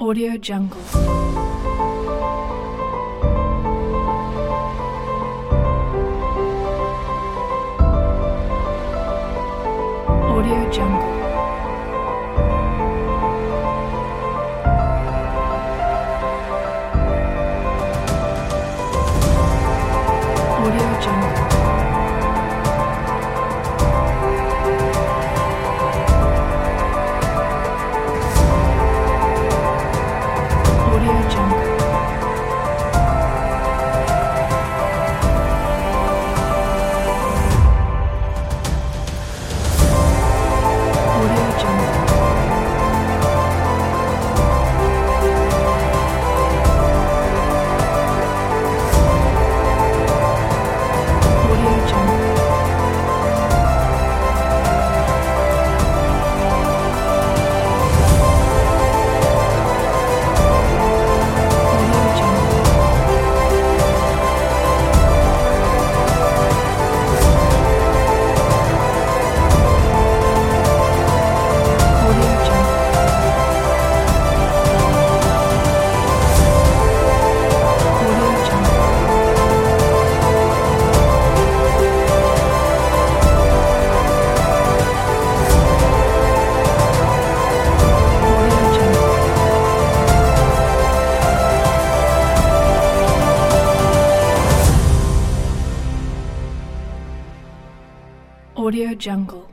Audio Jungle. Audio Jungle. Audio Jungle. Audio Jungle. Audio Jungle. Audio Jungle. Audio Jungle. Audio Jungle. Audio Jungle. Audio Jungle. Audio Jungle.